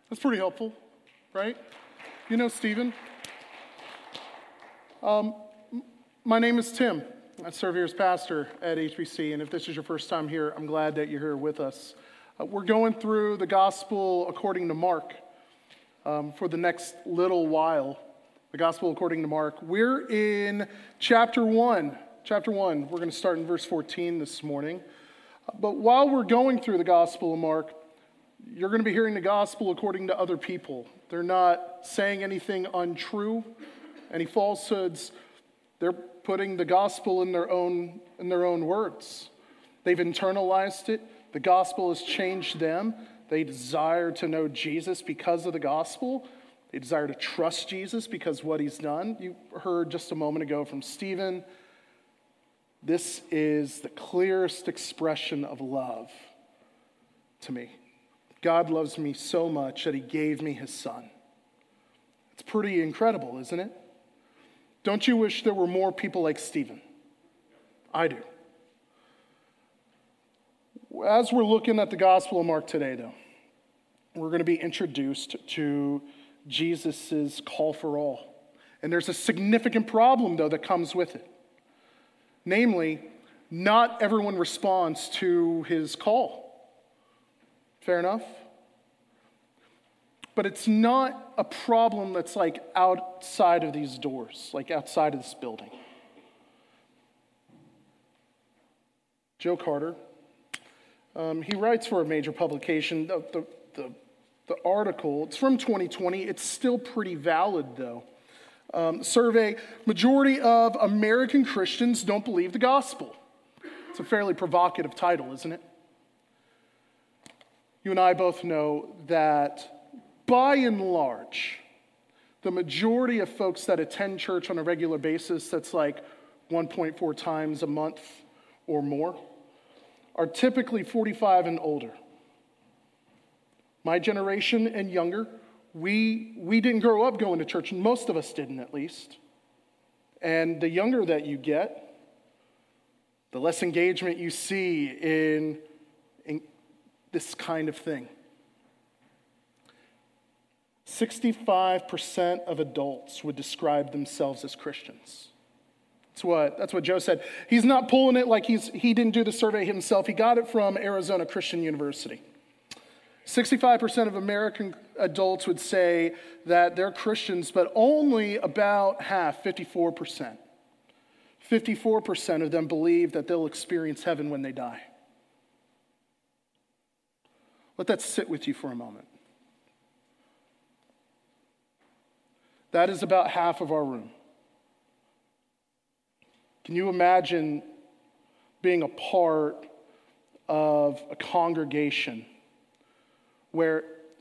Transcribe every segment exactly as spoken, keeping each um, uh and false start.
That's pretty helpful, right? You know Stephen. Um, my name is Tim. I serve here as pastor at H B C, and if this is your first time here, I'm glad that you're here with us. Uh, we're going through the gospel according to Mark um, for the next little while. The gospel according to Mark. We're in chapter one. Chapter one. We're going to start in verse fourteen this morning. But while we're going through the gospel of Mark, you're going to be hearing the gospel according to other people. They're not saying anything untrue, any falsehoods. They're putting the gospel in their own in their own words. They've internalized it. The gospel has changed them. They desire to know Jesus because of the gospel. They desire to trust Jesus because of what he's done. You heard just a moment ago from Stephen. This is the clearest expression of love to me. God loves me so much that he gave me his son. It's pretty incredible, isn't it? Don't you wish there were more people like Stephen? I do. As we're looking at the Gospel of Mark today, though, we're going to be introduced to Jesus' call for all. And there's a significant problem, though, that comes with it. Namely, not everyone responds to his call. Fair enough? But it's not a problem that's like outside of these doors, like outside of this building. Joe Carter, um, he writes for a major publication. The, the, the, the article, it's from twenty twenty. It's still pretty valid, though. Um, survey, majority of American Christians don't believe the gospel. It's a fairly provocative title, isn't it? You and I both know that by and large, the majority of folks that attend church on a regular basis, that's like one point four times a month or more, are typically forty-five and older. My generation and younger, we we didn't grow up going to church, and most of us didn't at least. And the younger that you get, the less engagement you see in, in this kind of thing. sixty-five percent of adults would describe themselves as Christians. That's what, that's what Joe said. He's not pulling it like he's he didn't do the survey himself. He got it from Arizona Christian University. sixty-five percent of American adults would say that they're Christians, but only about half, fifty-four percent. fifty-four percent of them believe that they'll experience heaven when they die. Let that sit with you for a moment. That is about half of our room. Can you imagine being a part of a congregation where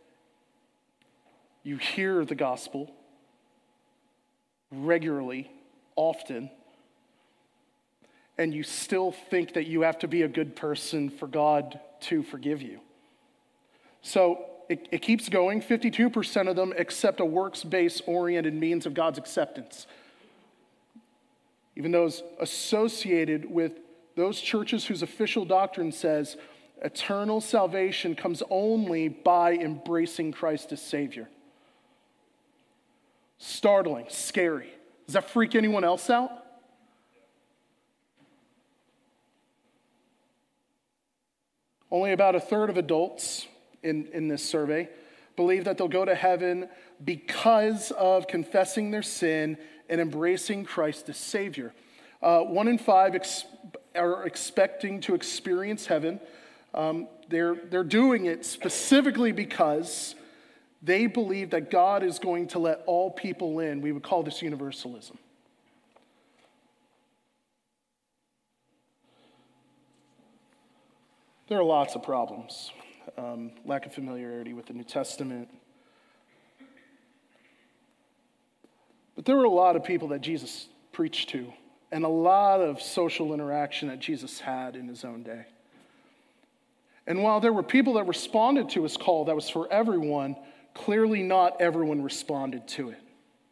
you hear the gospel regularly, often, and you still think that you have to be a good person for God to forgive you? So it, it keeps going. fifty-two percent of them accept a works-based oriented means of God's acceptance. Even those associated with those churches whose official doctrine says eternal salvation comes only by embracing Christ as Savior. Startling, scary. Does that freak anyone else out? Only about a third of adults in, in this survey believe that they'll go to heaven because of confessing their sin and embracing Christ as Savior. Uh, one in five ex- are expecting to experience heaven. Um, they're, they're doing it specifically because they believe that God is going to let all people in. We would call this universalism. There are lots of problems. Um, lack of familiarity with the New Testament. But there were a lot of people that Jesus preached to, and a lot of social interaction that Jesus had in his own day. And while there were people that responded to his call that was for everyone, clearly not everyone responded to it.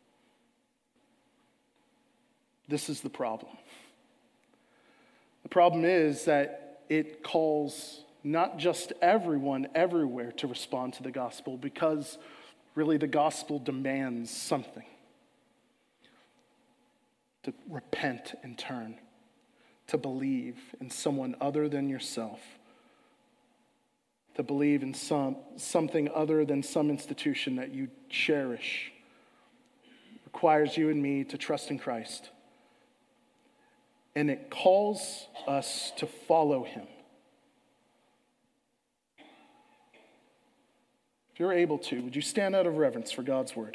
This is the problem. The problem is that it calls not just everyone everywhere to respond to the gospel, because really the gospel demands something. To repent and turn, to believe in someone other than yourself, to believe in some something other than some institution that you cherish. It requires you and me to trust in Christ. And it calls us to follow him. If you're able to, would you stand out of reverence for God's word?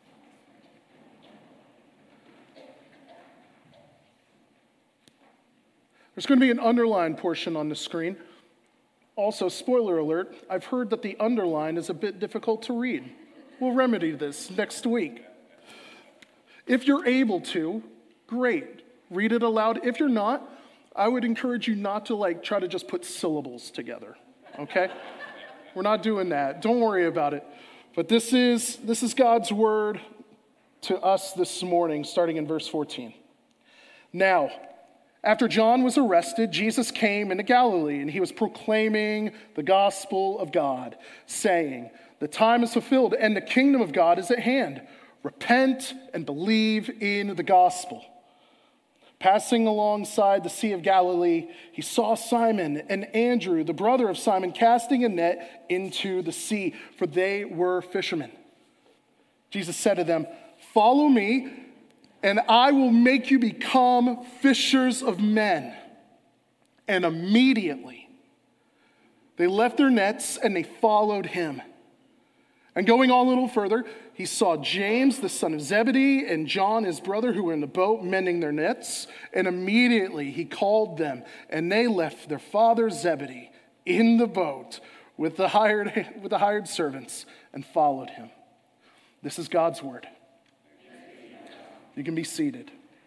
There's going to be an underline portion on the screen. Also, spoiler alert, I've heard that the underline is a bit difficult to read. We'll remedy this next week. If you're able to, great. Read it aloud. If you're not, I would encourage you not to like try to just put syllables together, okay? We're not doing that. Don't worry about it. But this is this is God's word to us this morning, starting in verse fourteen. Now, after John was arrested, Jesus came into Galilee, and he was proclaiming the gospel of God, saying, "The time is fulfilled, and the kingdom of God is at hand. Repent and believe in the gospel." Passing alongside the Sea of Galilee, he saw Simon and Andrew, the brother of Simon, casting a net into the sea, for they were fishermen. Jesus said to them, "Follow me, and I will make you become fishers of men." And immediately they left their nets and they followed him. And going on a little further, he saw James, the son of Zebedee, and John, his brother, who were in the boat mending their nets. And immediately he called them, and they left their father Zebedee in the boat with the hired, with the hired servants and followed him. This is God's word. You can be seated.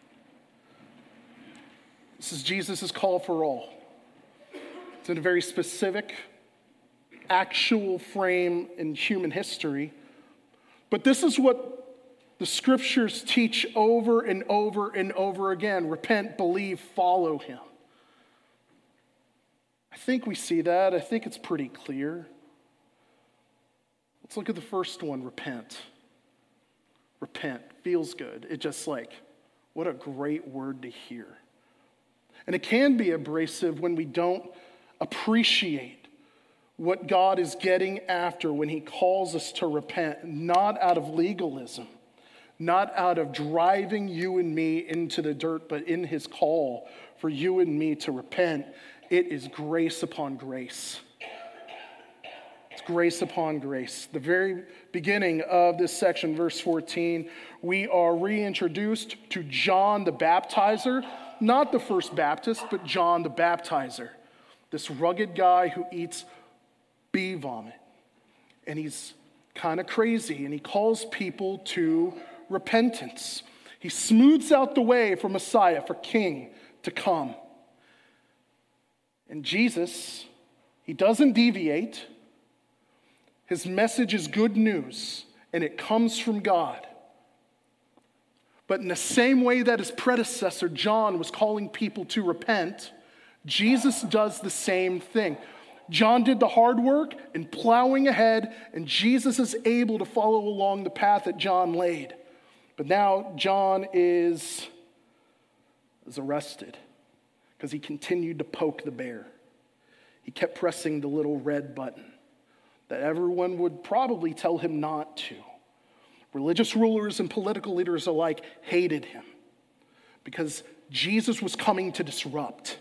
This is Jesus' call for all. It's in a very specific, actual frame in human history. But this is what the scriptures teach over and over and over again. Repent, believe, follow him. I think we see that. I think it's pretty clear. Let's look at the first one, repent. Repent feels good. It just like, what a great word to hear. And it can be abrasive when we don't appreciate what God is getting after when he calls us to repent, not out of legalism, not out of driving you and me into the dirt, but in his call for you and me to repent. It is grace upon grace. It's grace upon grace. The very beginning of this section, verse fourteen, we are reintroduced to John the Baptizer, not the first Baptist, but John the Baptizer, this rugged guy who eats bee vomit. And he's kind of crazy, and he calls people to repentance. He smooths out the way for Messiah, for King to come. And Jesus, he doesn't deviate. His message is good news, and it comes from God. But in the same way that his predecessor, John, was calling people to repent, Jesus does the same thing. John did the hard work in plowing ahead, and Jesus is able to follow along the path that John laid. But now John is, is arrested because he continued to poke the bear. He kept pressing the little red button that everyone would probably tell him not to. Religious rulers and political leaders alike hated him because Jesus was coming to disrupt.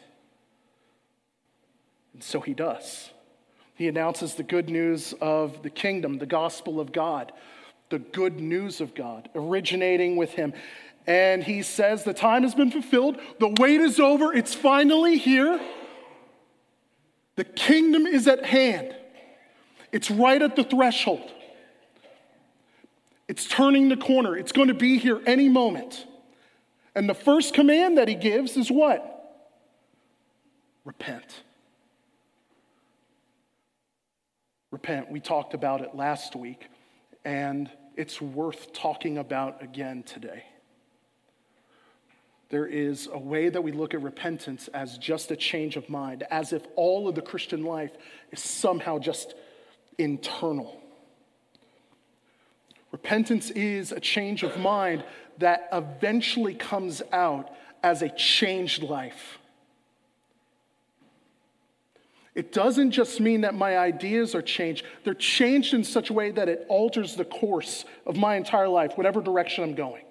And so he does. He announces the good news of the kingdom, the gospel of God, the good news of God originating with him. And he says, the time has been fulfilled. The wait is over. It's finally here. The kingdom is at hand. It's right at the threshold. It's turning the corner. It's going to be here any moment. And the first command that he gives is what? Repent. Repent. We talked about it last week, and it's worth talking about again today. there is a way that we look at repentance as just a change of mind, as if all of the Christian life is somehow just internal. Repentance is a change of mind that eventually comes out as a changed life. It doesn't just mean that my ideas are changed. They're changed in such a way that it alters the course of my entire life, whatever direction I'm going.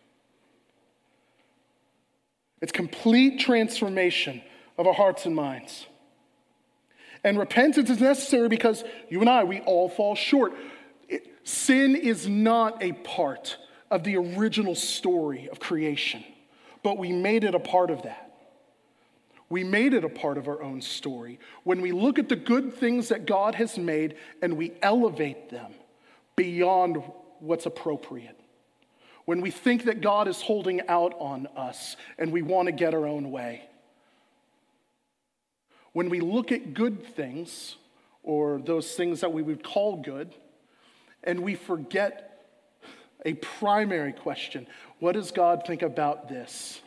It's complete transformation of our hearts and minds. And repentance is necessary because you and I, we all fall short. It, sin is not a part of the original story of creation, but we made it a part of that. We made it a part of our own story when we look at the good things that God has made and we elevate them beyond what's appropriate. When we think that God is holding out on us and we want to get our own way. When we look at good things, or those things that we would call good, and we forget a primary question: what does God think about this?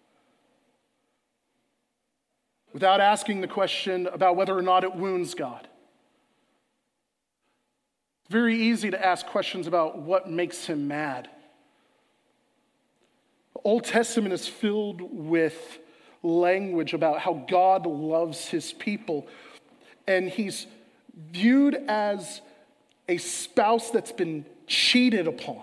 Without asking the question about whether or not it wounds God. It's very easy to ask questions about what makes him mad. The Old Testament is filled with language about how God loves his people, and he's viewed as a spouse that's been cheated upon.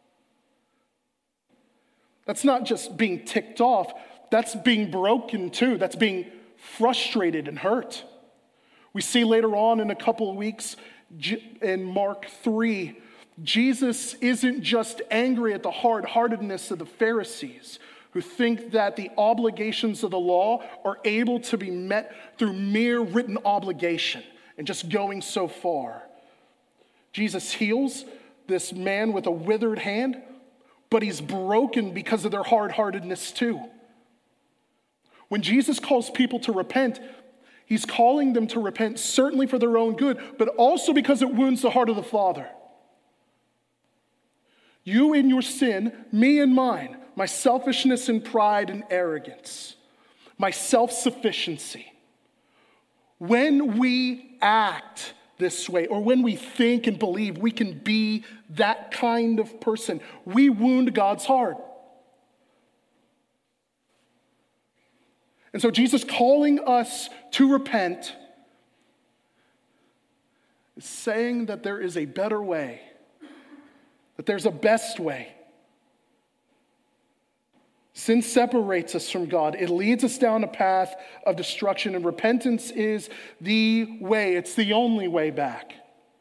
That's not just being ticked off, that's being broken too. That's being frustrated and hurt. We see later on in a couple of weeks in Mark three, Jesus isn't just angry at the hard-heartedness of the Pharisees who think that the obligations of the law are able to be met through mere written obligation and just going so far. Jesus heals this man with a withered hand, but he's broken because of their hard-heartedness too. When Jesus calls people to repent, he's calling them to repent certainly for their own good, but also because it wounds the heart of the Father. You in your sin, me in mine, my selfishness and pride and arrogance, my self-sufficiency. When we act this way, or when we think and believe we can be that kind of person, we wound God's heart. And so Jesus calling us to repent is saying that there is a better way, that there's a best way. Sin separates us from God. It leads us down a path of destruction, and repentance is the way. It's the only way back.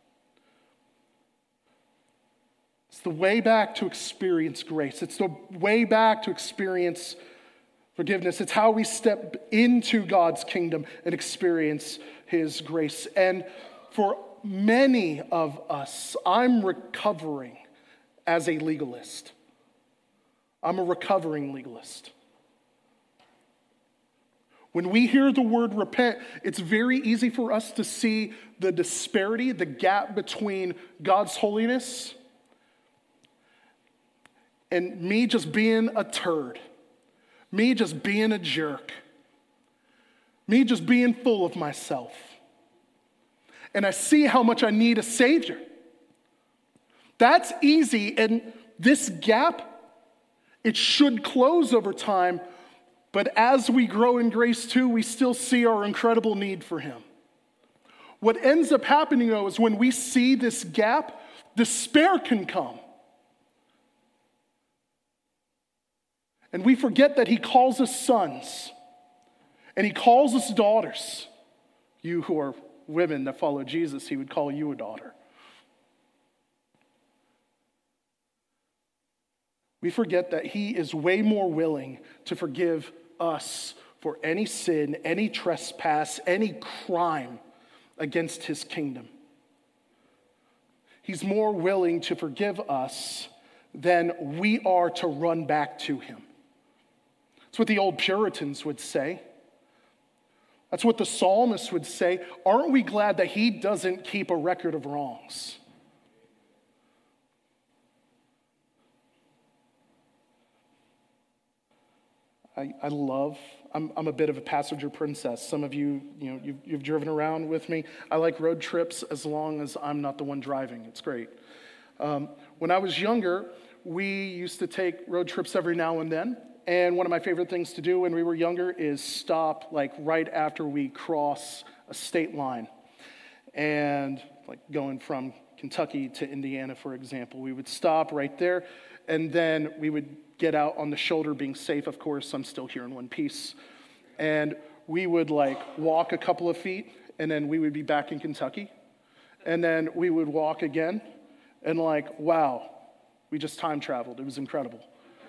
It's the way back to experience grace. It's the way back to experience forgiveness. It's how we step into God's kingdom and experience his grace. And for many of us, I'm recovering as a legalist. I'm a recovering legalist. When we hear the word repent, it's very easy for us to see the disparity, the gap between God's holiness and me just being a turd. Me just being a jerk. Me just being full of myself. And I see how much I need a Savior. That's easy, and this gap, it should close over time, but as we grow in grace too, we still see our incredible need for him. What ends up happening though is when we see this gap, despair can come. And we forget that he calls us sons, and he calls us daughters. You who are women that follow Jesus, he would call you a daughter. We forget that he is way more willing to forgive us for any sin, any trespass, any crime against his kingdom. He's more willing to forgive us than we are to run back to him. That's what the old Puritans would say. That's what the psalmist would say. Aren't we glad that he doesn't keep a record of wrongs? I, I love, I'm, I'm a bit of a passenger princess. Some of you, you know, you've, you've driven around with me. I like road trips as long as I'm not the one driving. It's great. Um, when I was younger, we used to take road trips every now and then. And one of my favorite things to do when we were younger is stop like right after we cross a state line. And like going from Kentucky to Indiana, for example, we would stop right there. And then we would get out on the shoulder, being safe, of course. I'm still here in one piece. And we would like walk a couple of feet, and then we would be back in Kentucky. And then we would walk again, and like, wow, we just time traveled. It was incredible.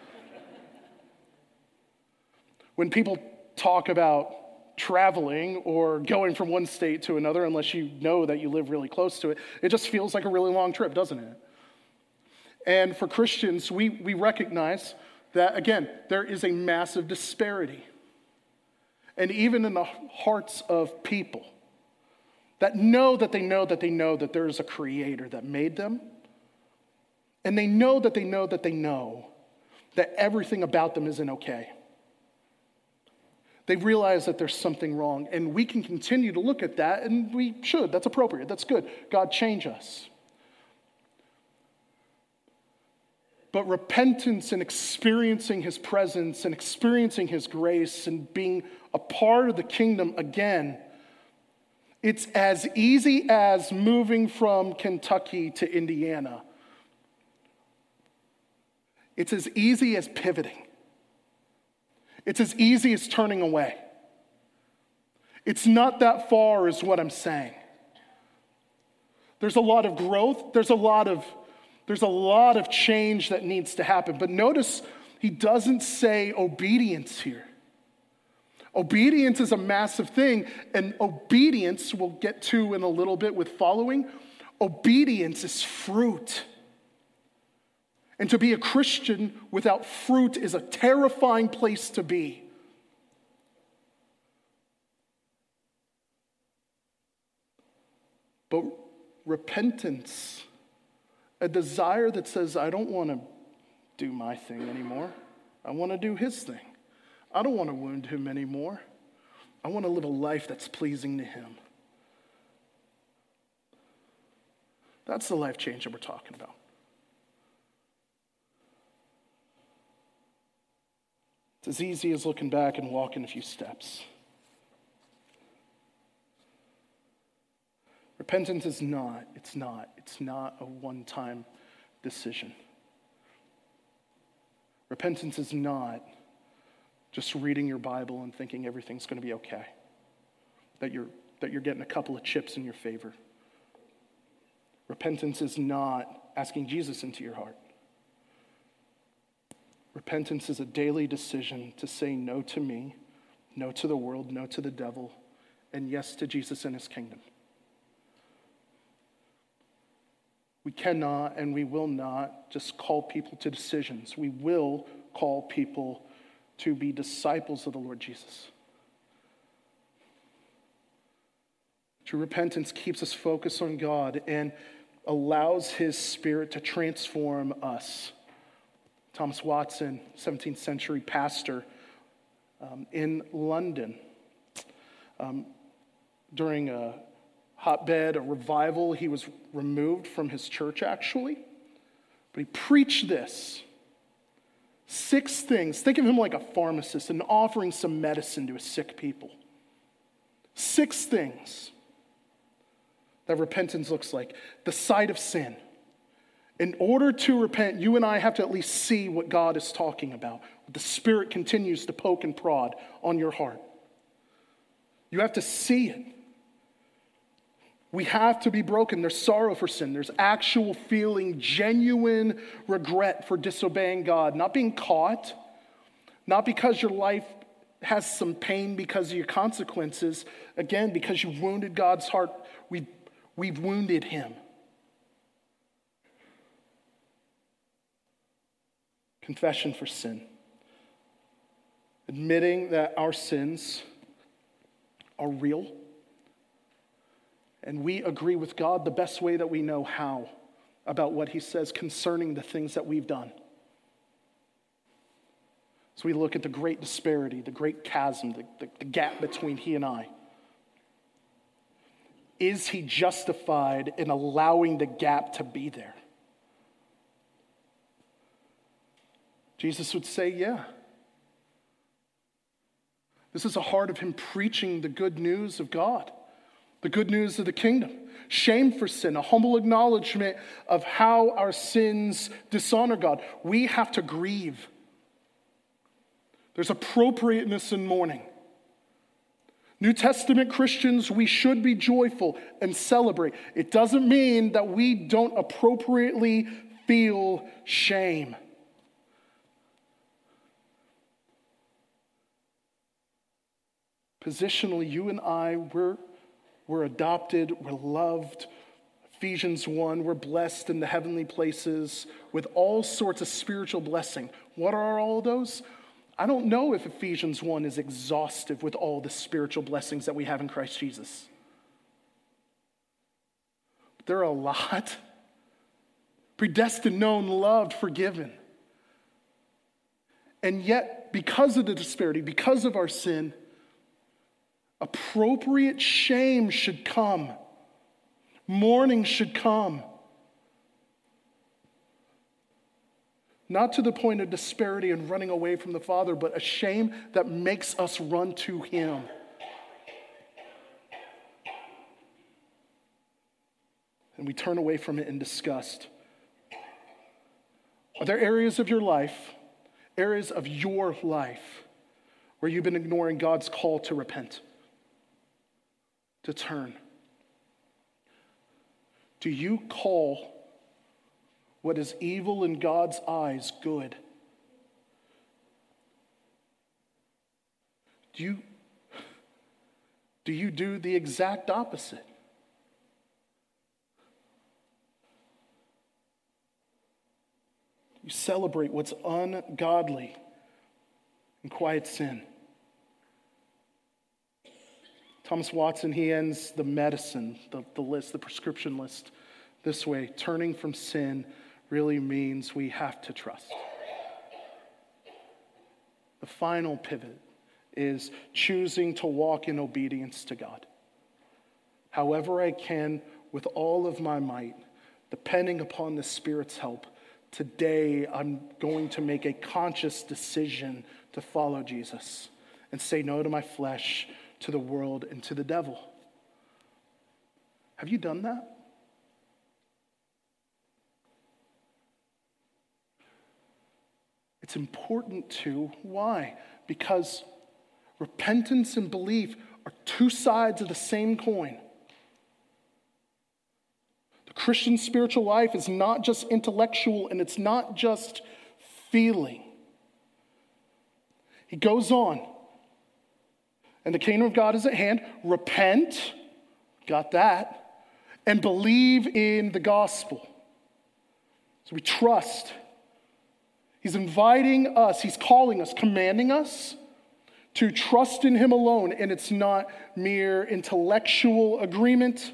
When people talk about traveling or going from one state to another, unless you know that you live really close to it, it just feels like a really long trip, doesn't it? And for Christians, we, we recognize that, again, there is a massive disparity. And even in the hearts of people that know that they know that they know that there is a creator that made them, and they know that they know that they know that everything about them isn't okay. They realize that there's something wrong, and we can continue to look at that, and we should. That's appropriate. That's good. God, change us. But repentance and experiencing his presence and experiencing his grace and being a part of the kingdom again, it's as easy as moving from Kentucky to Indiana. It's as easy as pivoting. It's as easy as turning away. It's not that far is what I'm saying. There's a lot of growth. There's a lot of There's a lot of change that needs to happen. But notice he doesn't say obedience here. Obedience is a massive thing, and obedience we'll get to in a little bit with following. Obedience is fruit. And to be a Christian without fruit is a terrifying place to be. But repentance, a desire that says, I don't want to do my thing anymore. I want to do his thing. I don't want to wound him anymore. I want to live a life that's pleasing to him. That's the life change that we're talking about. It's as easy as looking back and walking a few steps. Repentance is not, it's not, it's not a one-time decision. Repentance is not just reading your Bible and thinking everything's going to be okay, that you're, that you're getting a couple of chips in your favor. Repentance is not asking Jesus into your heart. Repentance is a daily decision to say no to me, no to the world, no to the devil, and yes to Jesus and his kingdom. We cannot and we will not just call people to decisions. We will call people to be disciples of the Lord Jesus. True repentance keeps us focused on God and allows his Spirit to transform us. Thomas Watson, seventeenth century pastor um, in London, um, during a hotbed, a revival, he was removed from his church actually, but he preached this. Six things. Think of him like a pharmacist and offering some medicine to a sick people. Six things that repentance looks like. The sight of sin. In order to repent, you and I have to at least see what God is talking about. The Spirit continues to poke and prod on your heart. You have to see it. We have to be broken. There's sorrow for sin. There's actual feeling, genuine regret for disobeying God. Not being caught. Not because your life has some pain because of your consequences. Again, because you wounded God's heart. We've, we've wounded him. Confession for sin. Admitting that our sins are real. And we agree with God the best way that we know how about what he says concerning the things that we've done. So we look at the great disparity, the great chasm, the, the, the gap between he and I. Is he justified in allowing the gap to be there? Jesus would say, yeah. This is the heart of him preaching the good news of God, the good news of the kingdom. Shame for sin, a humble acknowledgement of how our sins dishonor God. We have to grieve. There's appropriateness in mourning. New Testament Christians, we should be joyful and celebrate. It doesn't mean that we don't appropriately feel shame. Positionally, you and I, we're, we're adopted, we're loved. Ephesians one, we're blessed in the heavenly places with all sorts of spiritual blessing. What are all of those? I don't know if Ephesians one is exhaustive with all the spiritual blessings that we have in Christ Jesus. But there are a lot. Predestined, known, loved, forgiven. And yet, because of the disparity, because of our sin, appropriate shame should come. Mourning should come. Not to the point of disparity and running away from the Father, but a shame that makes us run to him. And we turn away from it in disgust. Are there areas of your life, areas of your life, where you've been ignoring God's call to repent, to turn? Do you call what is evil in God's eyes good? Do you, do you do the exact opposite? You celebrate what's ungodly and quiet sin. Thomas Watson, he ends the medicine, the, the list, the prescription list this way: turning from sin really means we have to trust. The final pivot is choosing to walk in obedience to God. However I can, with all of my might, depending upon the Spirit's help, today I'm going to make a conscious decision to follow Jesus and say no to my flesh, to the world, and to the devil. Have you done that? It's important to. Why? Because repentance and belief are two sides of the same coin. The Christian spiritual life is not just intellectual and it's not just feeling. He goes on. And the kingdom of God is at hand. Repent, got that, and believe in the gospel. So we trust. He's inviting us, he's calling us, commanding us to trust in him alone, and it's not mere intellectual agreement.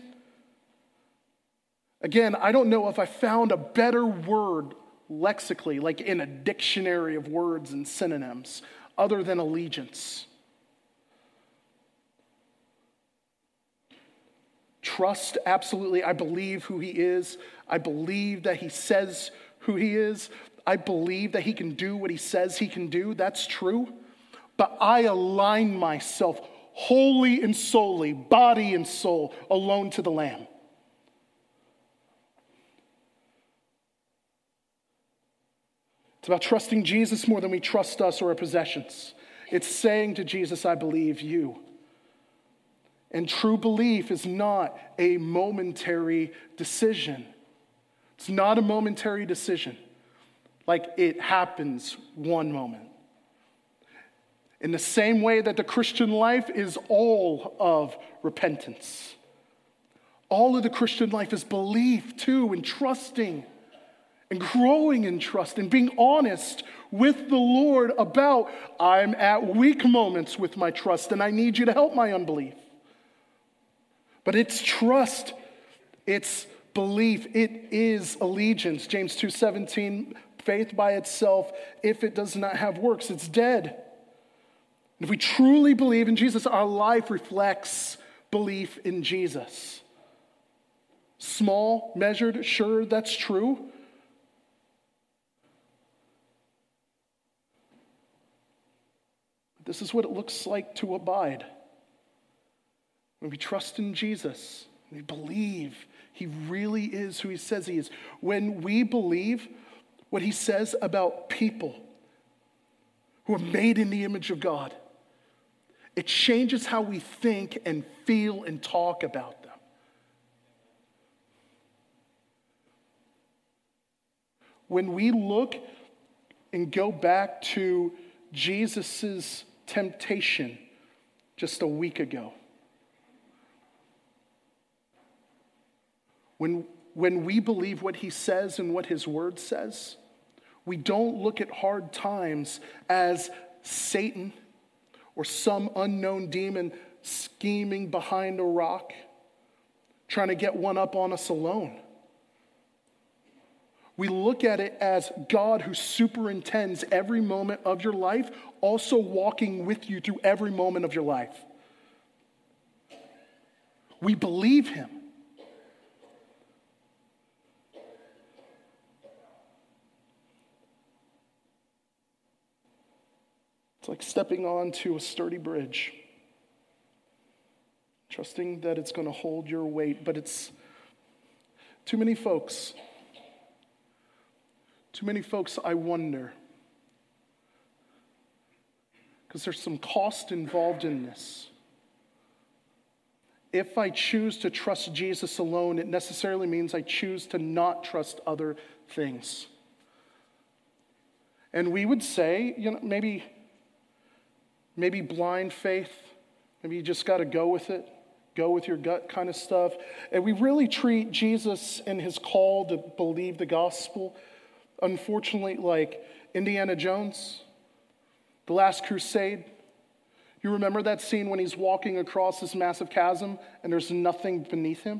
Again, I don't know if I found a better word lexically, like in a dictionary of words and synonyms, other than allegiance. Trust, absolutely. I believe who he is. I believe that he says who he is. I believe that he can do what he says he can do. That's true. But I align myself wholly and solely, body and soul, alone to the Lamb. It's about trusting Jesus more than we trust us or our possessions. It's saying to Jesus, I believe you. And true belief is not a momentary decision. It's not a momentary decision. Like it happens one moment. In the same way that the Christian life is all of repentance. All of the Christian life is belief too, and trusting and growing in trust and being honest with the Lord about, I'm at weak moments with my trust and I need you to help my unbelief. But it's trust, it's belief, it is allegiance. James two seventeen, Faith by itself, if it does not have works, it's dead. And if we truly believe in Jesus, our life reflects belief in Jesus. Small, measured, sure, that's true. This is what it looks like to abide. When we trust in Jesus, we believe he really is who he says he is. When we believe what he says about people who are made in the image of God, it changes how we think and feel and talk about them. When we look and go back to Jesus' temptation just a week ago, when, when we believe what he says and what his word says, we don't look at hard times as Satan or some unknown demon scheming behind a rock, trying to get one up on us alone. We look at it as God who superintends every moment of your life, also walking with you through every moment of your life. We believe him. It's like stepping onto a sturdy bridge, trusting that it's going to hold your weight, but it's too many folks. Too many folks, I wonder, because there's some cost involved in this. If I choose to trust Jesus alone, it necessarily means I choose to not trust other things. And we would say, you know, maybe, maybe blind faith, maybe you just got to go with it, go with your gut kind of stuff. And we really treat Jesus and his call to believe the gospel, unfortunately, like Indiana Jones, The Last Crusade. You remember that scene when he's walking across this massive chasm and there's nothing beneath him?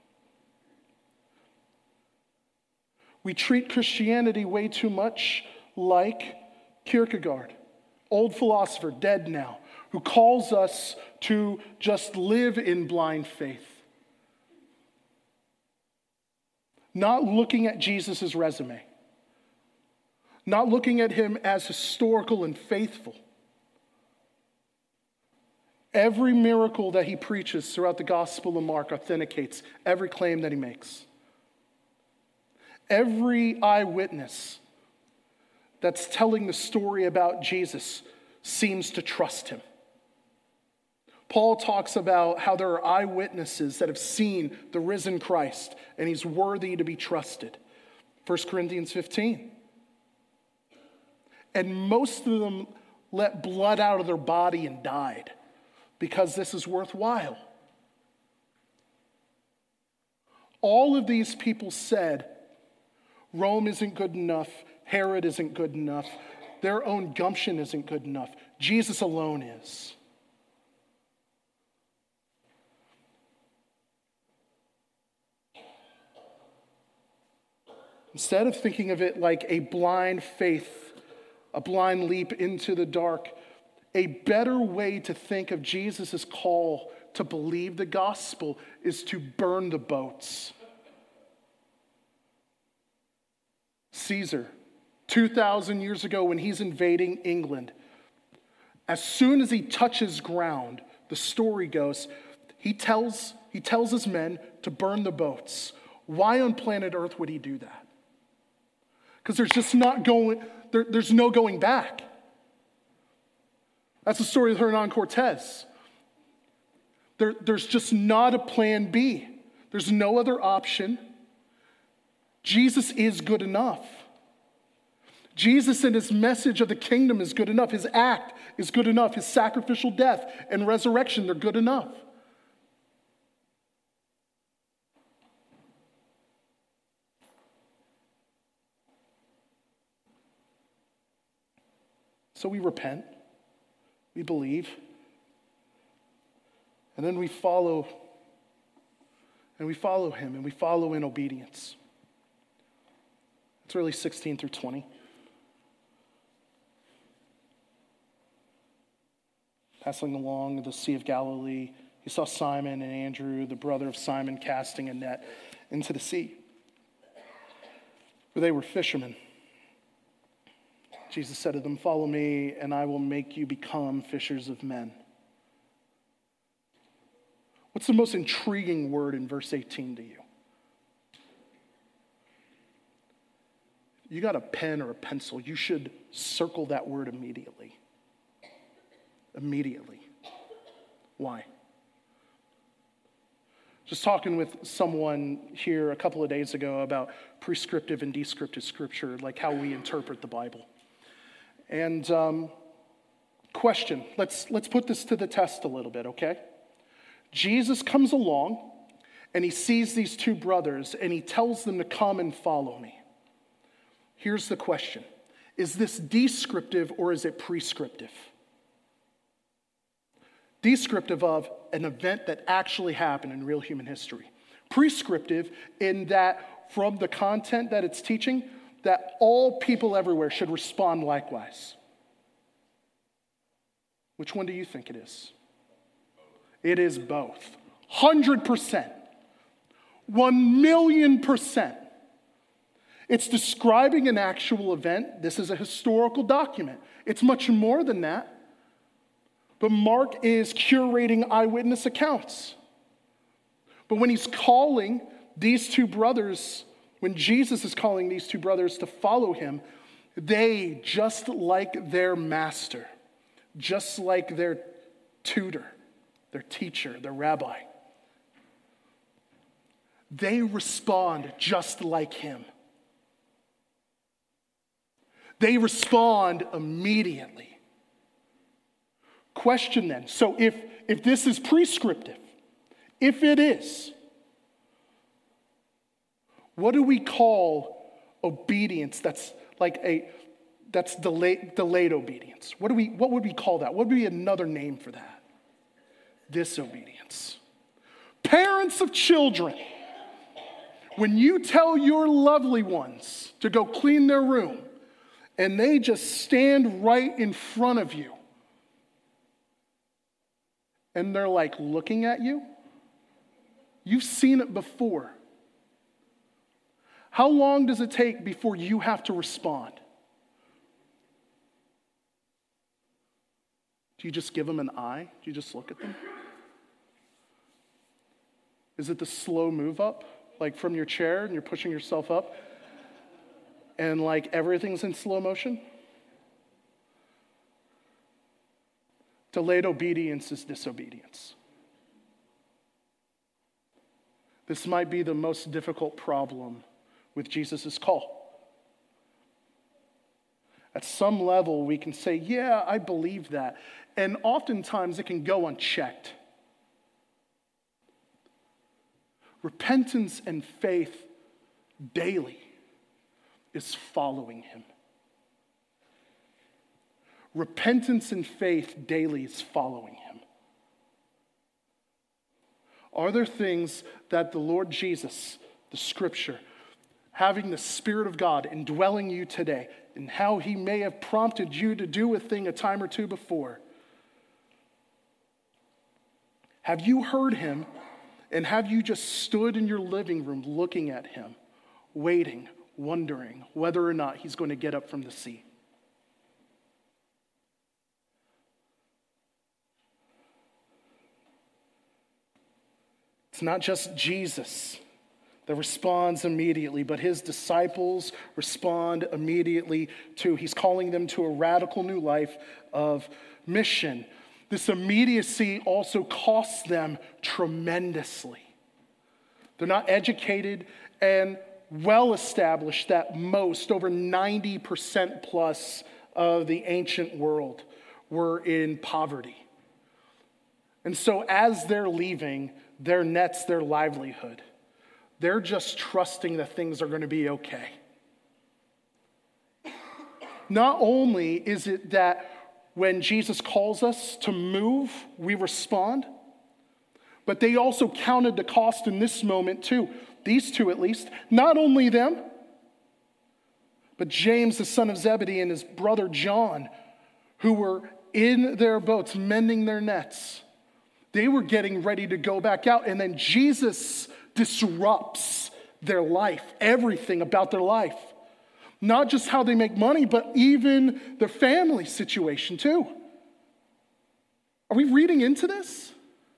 We treat Christianity way too much like Kierkegaard, old philosopher, dead now, who calls us to just live in blind faith. Not looking at Jesus' resume. Not looking at him as historical and faithful. Every miracle that he preaches throughout the Gospel of Mark authenticates every claim that he makes. Every eyewitness that's telling the story about Jesus seems to trust him. Paul talks about how there are eyewitnesses that have seen the risen Christ, and he's worthy to be trusted. First Corinthians fifteen. And most of them let blood out of their body and died because this is worthwhile. All of these people said, Rome isn't good enough, Herod isn't good enough, their own gumption isn't good enough. Jesus alone is. Instead of thinking of it like a blind faith, a blind leap into the dark, a better way to think of Jesus' call to believe the gospel is to burn the boats. Caesar, two thousand years ago when he's invading England, as soon as he touches ground, the story goes, he tells, he tells his men to burn the boats. Why on planet Earth would he do that? Because there's just not going, there, there's no going back. That's the story of Hernan Cortez. There, there's just not a plan B. There's no other option. Jesus is good enough. Jesus and his message of the kingdom is good enough. His act is good enough. His sacrificial death and resurrection, they're good enough. So we repent, we believe, and then we follow, and we follow him, and we follow in obedience. It's really sixteen through twenty. Passing along the Sea of Galilee, he saw Simon and Andrew, the brother of Simon, casting a net into the sea, for they were fishermen. Jesus said to them, "Follow me, and I will make you become fishers of men." What's the most intriguing word in verse eighteen to you? You got a pen or a pencil, you should circle that word immediately. Immediately. Why? Just talking with someone here a couple of days ago about prescriptive and descriptive scripture, like how we interpret the Bible. And um, question, let's, let's put this to the test a little bit, okay? Jesus comes along and he sees these two brothers and he tells them to come and follow me. Here's the question. Is this descriptive or is it prescriptive? Descriptive of an event that actually happened in real human history. Prescriptive in that from the content that it's teaching, that all people everywhere should respond likewise. Which one do you think it is? It is both. one hundred percent. One million percent. It's describing an actual event. This is a historical document. It's much more than that. But Mark is curating eyewitness accounts. But when he's calling these two brothers, when Jesus is calling these two brothers to follow him, they, just like their master, just like their tutor, their teacher, their rabbi, they respond just like him. They respond immediately. Question then, so if, if this is prescriptive, if it is, what do we call obedience that's like a, that's delayed, delayed obedience? What do we, what would we call that? What would be another name for that? Disobedience. Parents of children, when you tell your lovely ones to go clean their room and they just stand right in front of you, and they're like looking at you, you've seen it before. How long does it take before you have to respond? Do you just give them an eye? Do you just look at them? Is it the slow move up, like from your chair and you're pushing yourself up and like everything's in slow motion? Delayed obedience is disobedience. This might be the most difficult problem with Jesus' call. At some level, we can say, yeah, I believe that. And oftentimes it can go unchecked. Repentance and faith daily is following him. Repentance and faith daily is following him. Are there things that the Lord Jesus, the scripture, having the Spirit of God indwelling you today, and how he may have prompted you to do a thing a time or two before, have you heard him, and have you just stood in your living room looking at him, waiting, wondering whether or not he's going to get up from the sea? It's not just Jesus that responds immediately, but his disciples respond immediately too. He's calling them to a radical new life of mission. This immediacy also costs them tremendously. They're not educated and well established that most, over ninety percent plus of the ancient world were in poverty. And so as they're leaving their nets, their livelihood, they're just trusting that things are going to be okay. Not only is it that when Jesus calls us to move, we respond, but they also counted the cost in this moment too. These two at least. Not only them, But James, the son of Zebedee, and his brother John, who were in their boats mending their nets, they were getting ready to go back out. And then Jesus disrupts their life, everything about their life. Not just how they make money, but even their family situation too. Are we reading into this?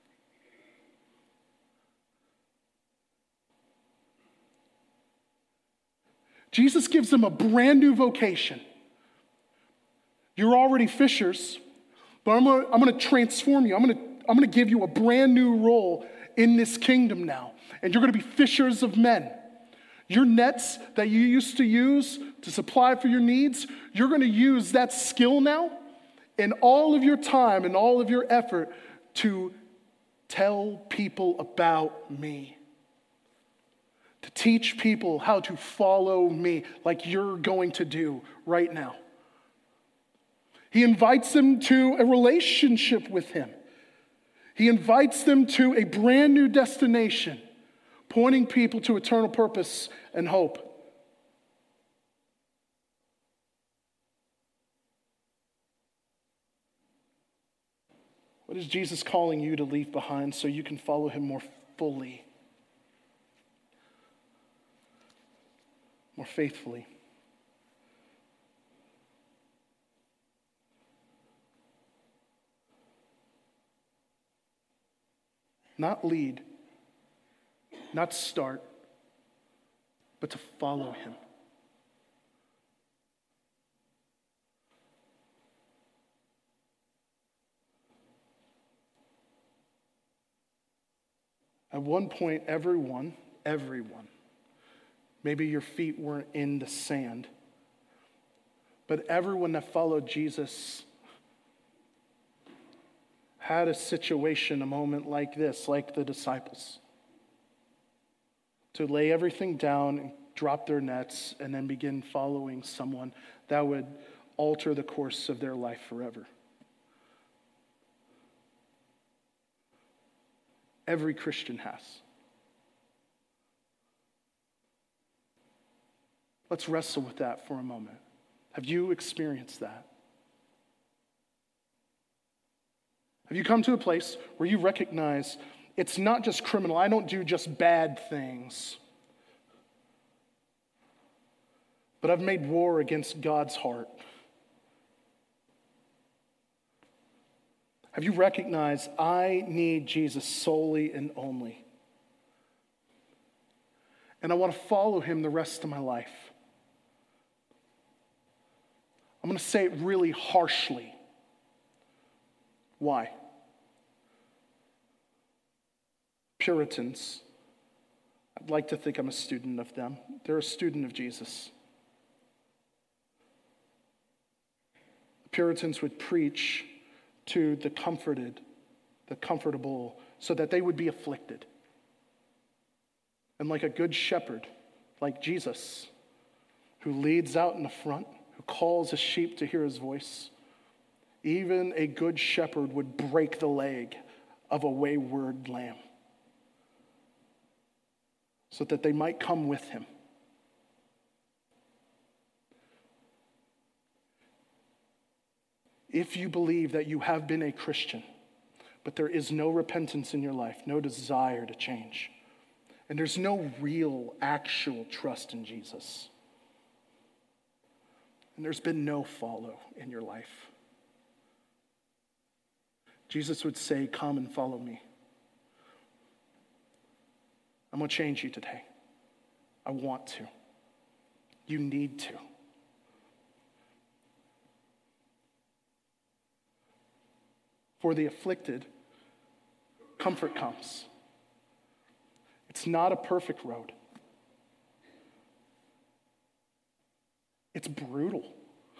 Jesus gives them a brand new vocation. You're already fishers, but I'm gonna, I'm gonna transform you. I'm gonna, I'm gonna give you a brand new role in this kingdom now. And you're gonna be fishers of men. Your nets that you used to use to supply for your needs, you're gonna use that skill now and all of your time and all of your effort to tell people about me. To teach people how to follow me like you're going to do right now. He invites them to a relationship with him. He invites them to a brand new destination, pointing people to eternal purpose and hope. What is Jesus calling you to leave behind so you can follow him more fully? More faithfully. Not lead, not start, but to follow him. At one point, everyone, everyone, maybe your feet weren't in the sand, but everyone that followed Jesus had a situation, a moment like this, like the disciples, to lay everything down and drop their nets and then begin following someone that would alter the course of their life forever. Every Christian has. Let's wrestle with that for a moment. Have you experienced that? Have you come to a place where you recognize it's not just criminal, I don't do just bad things, but I've made war against God's heart? Have you recognized I need Jesus solely and only? And I want to follow him the rest of my life. I'm going to say it really harshly. Why? Puritans, I'd like to think I'm a student of them. They're a student of Jesus. Puritans would preach to the comforted, the comfortable, so that they would be afflicted. And like a good shepherd, like Jesus, who leads out in the front, who calls his sheep to hear his voice, even a good shepherd would break the leg of a wayward lamb so that they might come with him. If you believe that you have been a Christian, but there is no repentance in your life, no desire to change, and there's no real, actual trust in Jesus, and there's been no follow in your life, Jesus would say, come and follow me. I'm going to change you today. I want to. You need to. For the afflicted, comfort comes. It's not a perfect road. It's brutal.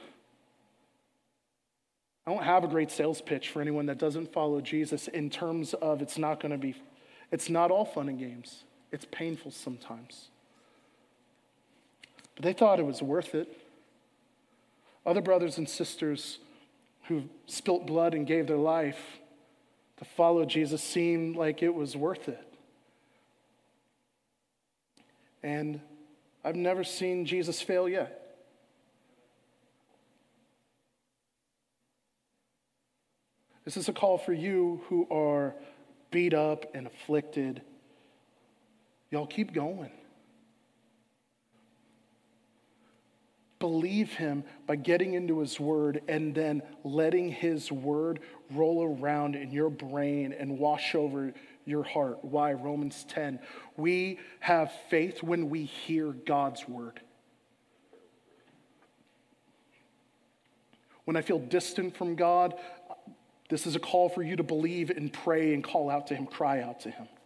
I don't have a great sales pitch for anyone that doesn't follow Jesus in terms of it's not going to be, it's not all fun and games. It's painful sometimes. But they thought it was worth it. Other brothers and sisters who spilt blood and gave their life to follow Jesus seemed like it was worth it. And I've never seen Jesus fail yet. This is a call for you who are beat up and afflicted. Y'all keep going. Believe him by getting into his word and then letting his word roll around in your brain and wash over your heart. Why? Romans ten. We have faith when we hear God's word. When I feel distant from God, this is a call for you to believe and pray and call out to him, cry out to him.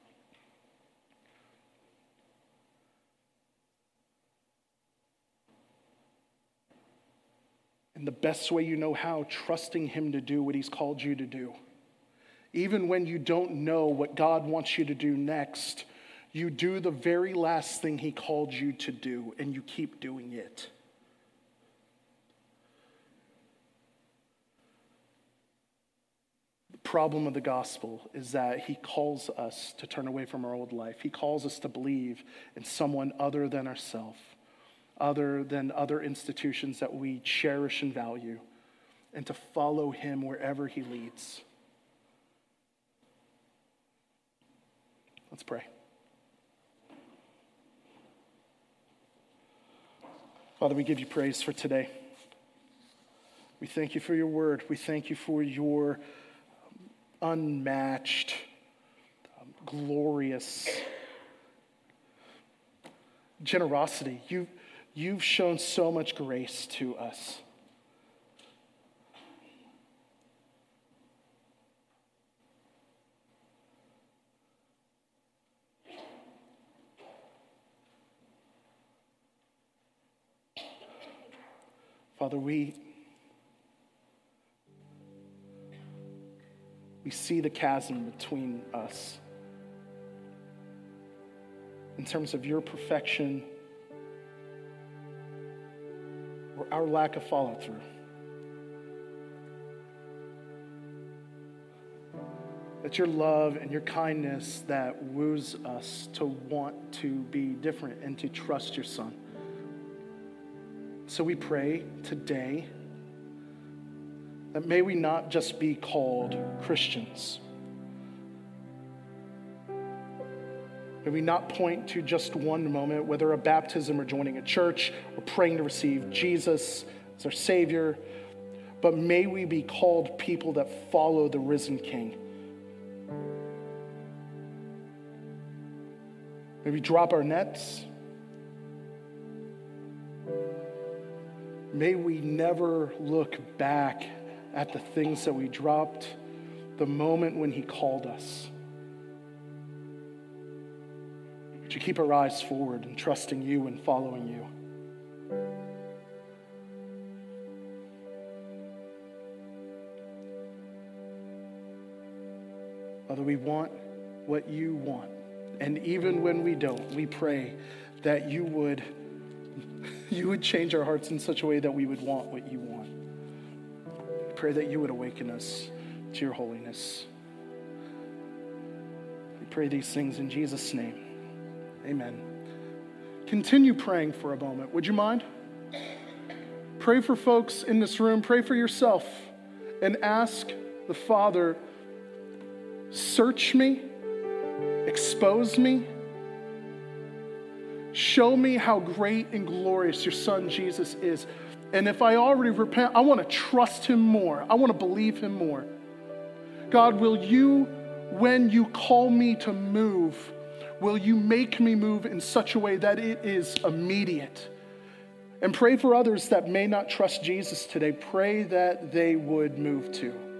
And the best way you know how, trusting him to do what he's called you to do. Even when you don't know what God wants you to do next, you do the very last thing he called you to do, and you keep doing it. The problem of the gospel is that he calls us to turn away from our old life. He calls us to believe in someone other than ourselves, other than other institutions that we cherish and value, and to follow him wherever he leads. Let's pray. Father, we give you praise for today. We thank you for your word. We thank you for your unmatched, um, glorious generosity. You, you've shown so much grace to us. Father, we, we see the chasm between us in terms of your perfection or our lack of follow-through. It's your love and your kindness that woos us to want to be different and to trust your Son. So we pray today that may we not just be called Christians. May we not point to just one moment, whether a baptism or joining a church or praying to receive Jesus as our Savior, but may we be called people that follow the risen King. May we drop our nets. May we never look back at the things that we dropped the moment when he called us. Would you keep our eyes forward and trusting you and following you? Father, we want what you want. And even when we don't, we pray that you would You would change our hearts in such a way that we would want what you want. We pray that you would awaken us to your holiness. We pray these things in Jesus' name. Amen. Continue praying for a moment. Would you mind? Pray for folks in this room. Pray for yourself. And ask the Father, search me, expose me, show me how great and glorious your Son Jesus is. And if I already repent, I want to trust him more. I want to believe him more. God, will you, when you call me to move, will you make me move in such a way that it is immediate? And pray for others that may not trust Jesus today. Pray that they would move too.